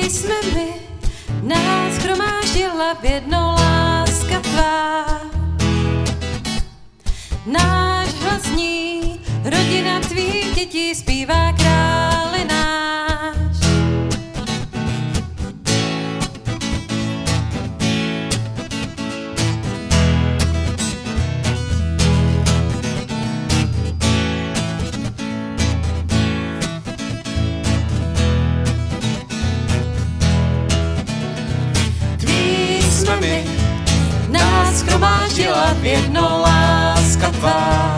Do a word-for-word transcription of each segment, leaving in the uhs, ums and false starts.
jsme my, nás shromáždila v jedno láska tvá. Náš hlas zní, rodina tvých dětí zpívá králi náš. Tví jsme my, nás shromáždila v jedno láska tvá.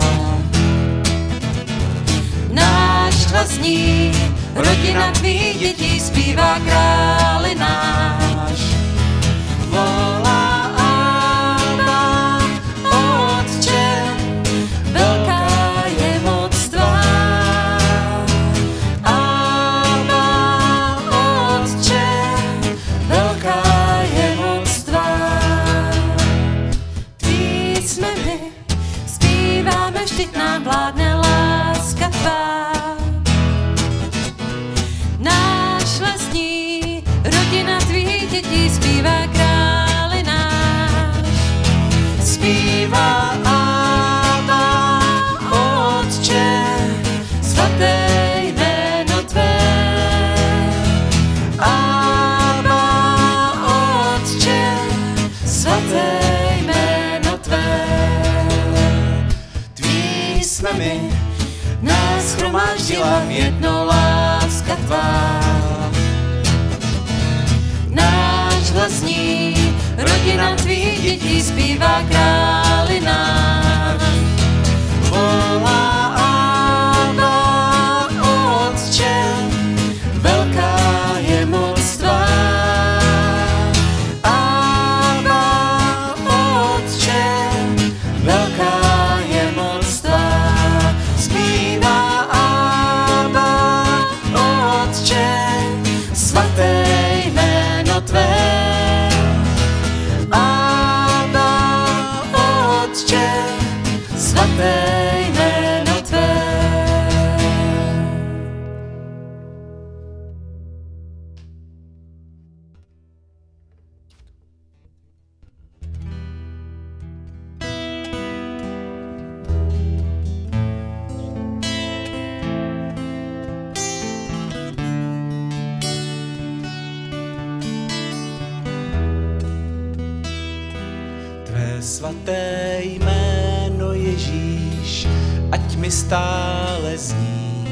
Náš hlas zní, rodina tvých dětí zpívá králi náš. Volá Abba, Otče, velká je moc tvá. Abba, Otče, velká je moc tvá. Tví jsme my, zpíváme, vždyť nám vládne láska tvá. Náš hlas zní, rodina tvých dětí zpívá králi náš. Zpívá Abba, Otče, svaté jméno tvé. Abba, Otče, svaté jméno tvé. Tví jsme my, nás shromáždila v jedno láska tvá. Náš hlas zní, rodina tvých dětí zpívá králi náš. Volá Abba, Otče, velká je moc tvá. Abba, Otče, velká je moc tvá. Zpívá Abba, Otče, svaté jméno tvé. Abba, Otče, svaté jméno tvé. Tvé svaté jméno Ježíš, ať mi stále zní.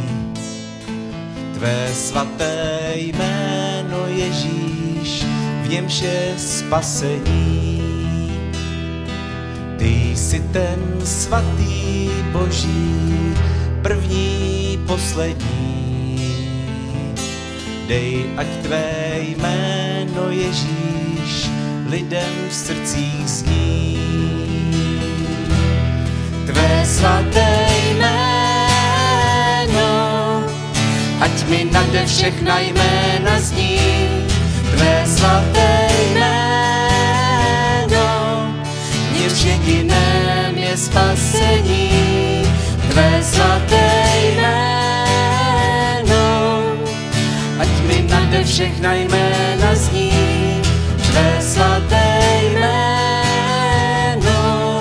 Tvé svaté jméno Ježíš, v němž je spasení. Ty jsi ten svatý Boží, první, poslední. Dej, ať tvé jméno Ježíš lidem v srdcích zní. Tvé svaté jméno, ať mi nade všechna jména zní. Tvé svaté jméno, něž jediném je spasení. Tvé svaté jméno, ať mi nade všechna jména zní. Tvé svaté jméno,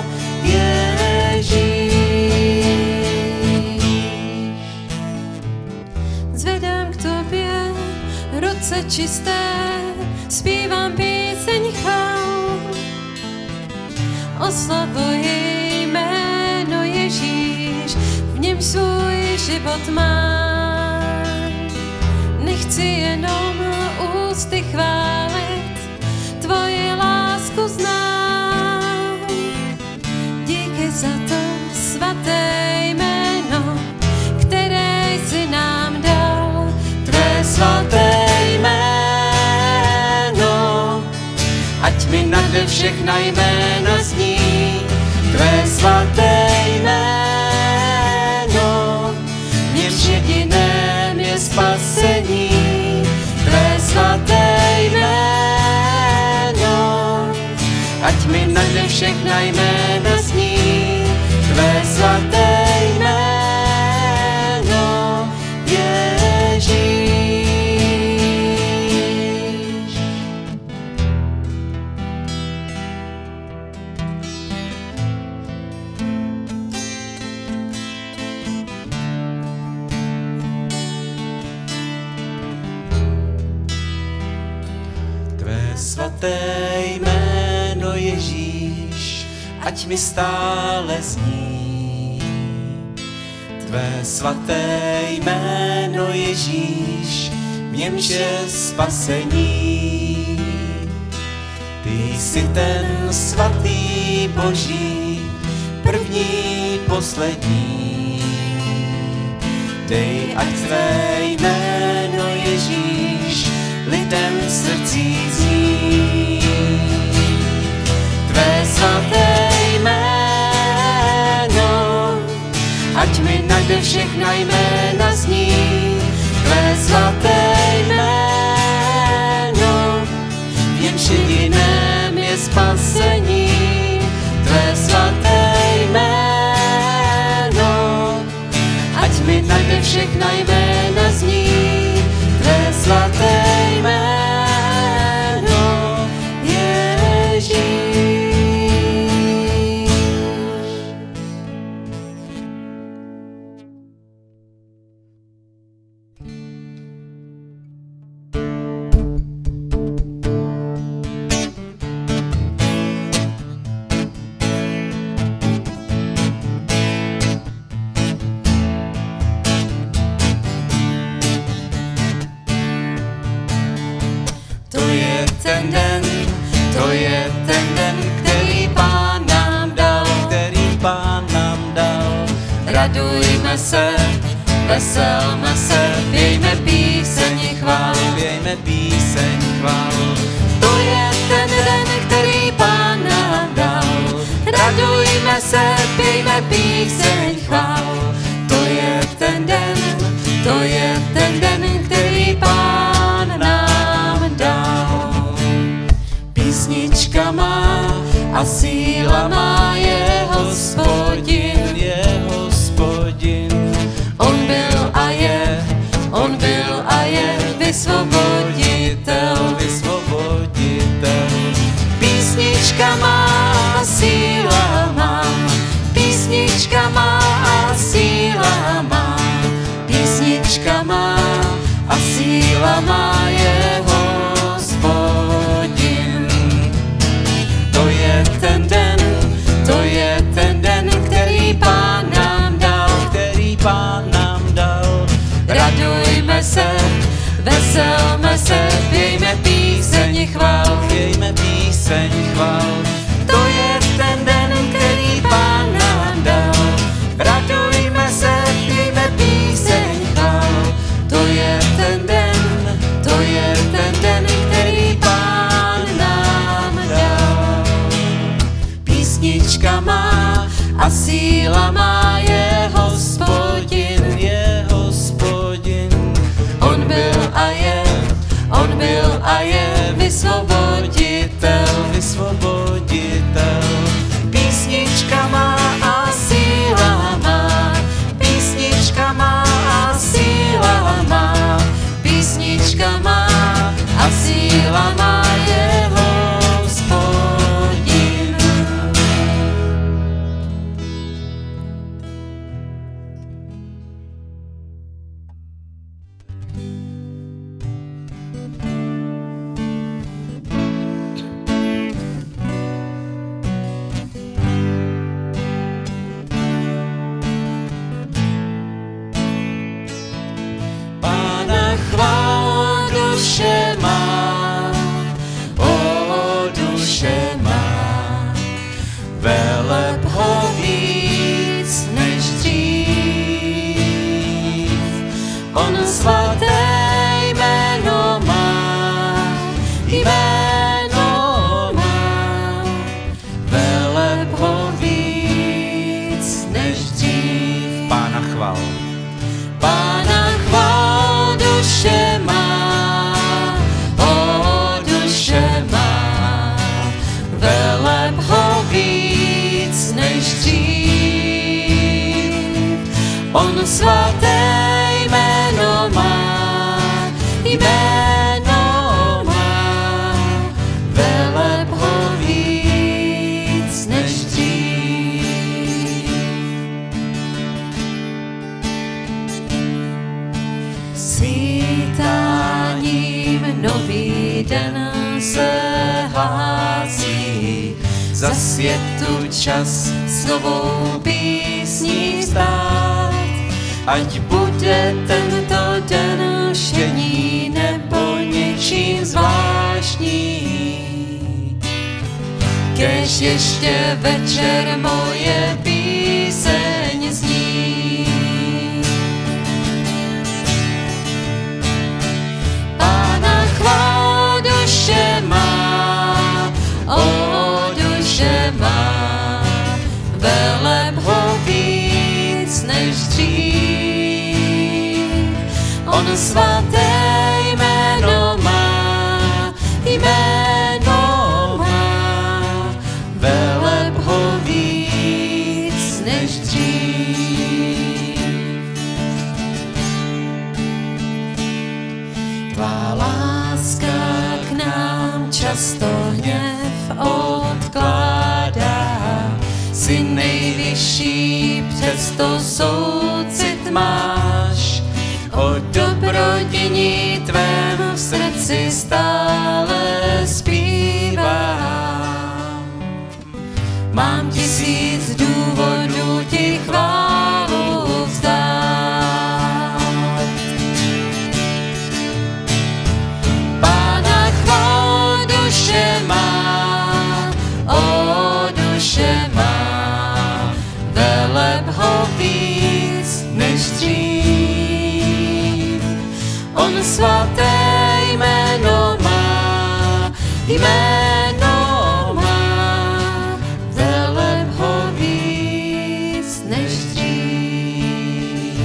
Ježíš. Zvedám k tobě ruce čisté, zpívám píseň chvál. Oslavuji jméno Ježíš, v něm svůj život mám. Nechci jenom ústy chválit, tvoji lásku znám. Díky za to svaté jméno, které jsi nám dal. Tvé svaté jméno, ať mi nade všechna jména zní. Tvé svaté jméno, v němž jediném je spasení. Tvé svaté jméno, ať mi nade všechna jména zní. Tvé svaté jméno, Ježíš. svaté jméno Ježíš, ať mi stále zní. Tvé svaté jméno Ježíš, v němž je spasení. Ty jsi ten svatý Boží, první, poslední. Dej, ať tvé jméno Ježíš lidem v srdcích zní. Tvé svaté jméno, ať mi nade všechna jména zní. Tvé svaté jméno, v němž jediném je spasení. Tvé svaté jméno, ať mi nade všechna jména zní. Tvé svaté jméno Ježíš. To je ten den, to je ten den, který Pán nám dal, který Pán nám dal. Radujme se, veselme se, pějme píseň chvál, pějme píseň chvál. To je ten den, který Pán nám dal. Radujme se, pějme píseň chvál. To je ten den, to je ten den, který Pán nám dal. Písnička má a síla má je Hospodin, je Hospodin. On byl a je, on byl a je vysvoboditel, vysvoboditel. Písnička má a síla má, písnička má a síla má, písnička má a síla má je Hospodin. To je ten den, to je ten den, který Pán nám dal, který Pán nám dal. Radujme se, veselme se, pějme píseň chvál, pějme píseň chvál. To je ten den, který Pán nám dal. Radujme se, pějme píseň chvál. To je ten den, to je ten den, který Pán nám dal. Písnička má a síla má je Hospodin, je Hospodin. On byl a je, on byl a je vysvoboditel, vysvoboditel. Písnička má a síla má, písnička má a síla má, písnička má a síla má je Hospodin. Pána chvál duše má, o duše má, veleb ho víc než dřív. On svaté jméno má, jméno má, veleb ho víc než dřív. Pána chvál. Pána chvál duše má, o duše má, veleb ho víc než dřív. On svaté jméno má, jméno má, veleb ho víc než dřív. Svítáním nový den se hlásí, za světu čas s novou písní vstát. Ať bude tento den štění nebo něčím zvláštní, kež ještě večer moje píseň zní. Pána chvál duše má, o duše má, veleb ho víc než dřív. On svaté jméno má, jméno má, veleb ho víc než dřív. Tvá láska k nám často hněv odkládá, jsi nejvyšší, přesto soucit máš. O dobrodiní tvém v srdci stále zpívám. Mám tisíc důvodů ti chválu vzdát. Pána chvál duše má, o duše má, veleb ho víc než dřív. On svaté jméno má, jméno má, veleb ho víc než dřív.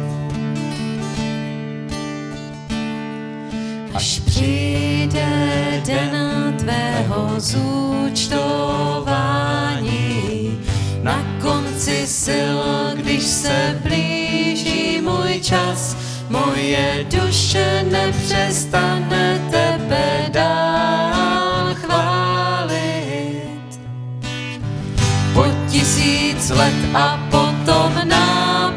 Až přijde den tvého zúčtování, na konci sil, když se blíží můj čas, moje duše nepřestane tebe dál chválit. Po tisíc let a potom na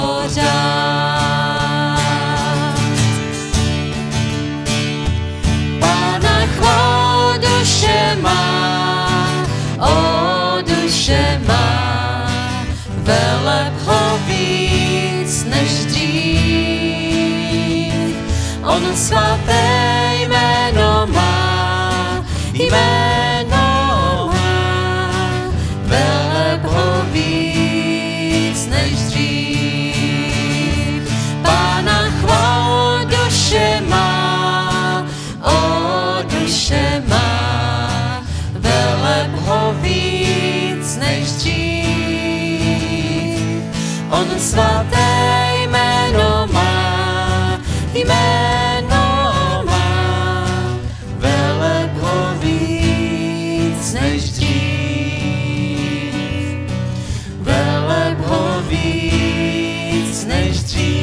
pořád. Pána chvál duše má, o duše má, veleb ho víc než dřív. On svaté jméno má, jméno má, veleb ho víc než dřív. Pána chvál duše má, o duše má, veleb ho víc než dřív. On svaté jméno má, jméno má, veleb ho víc než dřív. Veleb ho víc než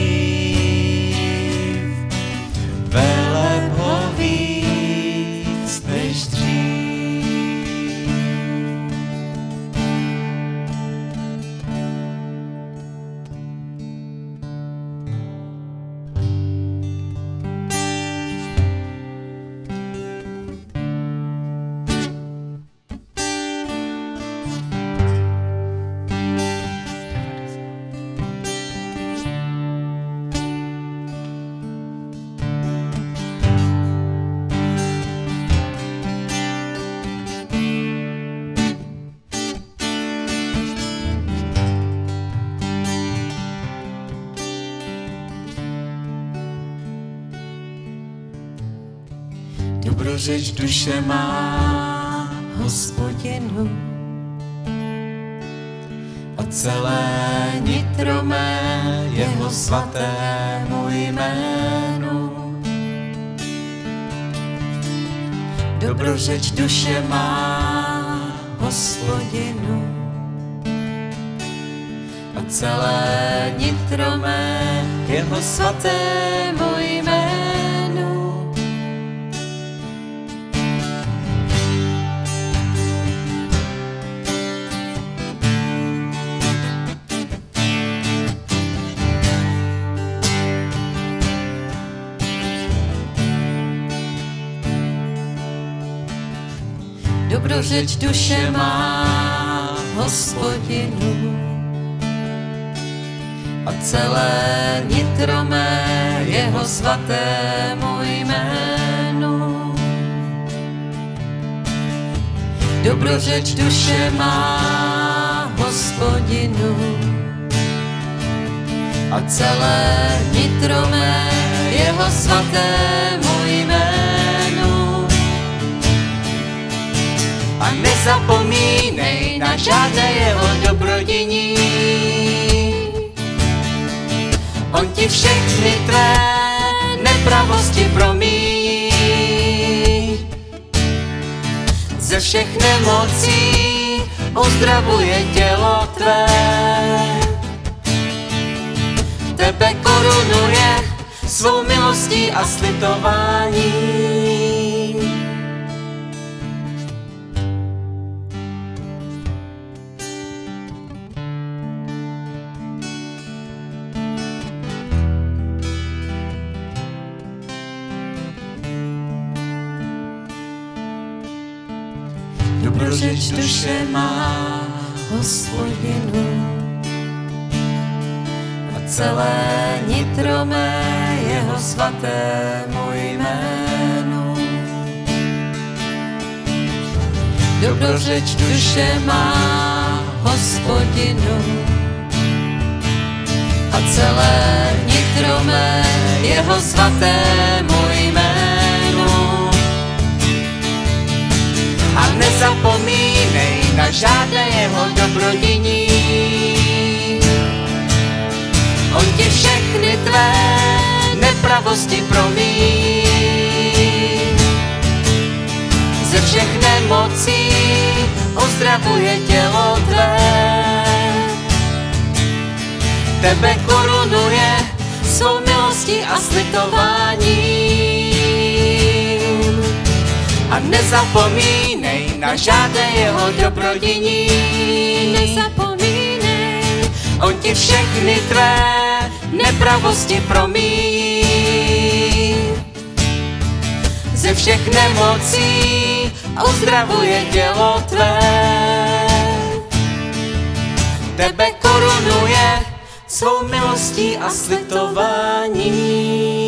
dřív. Veleb ho víc než dřív. Dobrořeč duše má Hospodinu, a celé nitro mé jeho svatému jménu. Dobrořeč duše má Hospodinu, a celé nitro mé jeho svatému jménu. Dobrořeč duše má Hospodinu a celé nitro mé jeho svatému jménu. Dobrořeč duše má Hospodinu a celé nitro mé jeho svatému jménu. A nezapomínej na žádné jeho dobrodiní, on ti všechny tvé nepravosti promíjí. Ze všech nemocí uzdravuje tělo tvé, tebe korunuje svou milostí a slitováním. Dobrořeč duše má Hospodinu a celé nitro mé jeho svatému jménu. Dobrořeč duše má Hospodinu a celé nitro mé jeho svatému jménu. A nezapomínej na žádné jeho dobrodiní, on ti všechny tvé nepravosti promíjí. Ze všech nemocí uzdravuje tělo tvé, tebe korunuje svou milostí a slitováním. A nezapomínej na žádné jeho dobrodiní, nezapomínej, on ti všechny tvé nepravosti promíjí. Ze všech nemocí uzdravuje tělo tvé, tebe korunuje svou milostí a slitováním.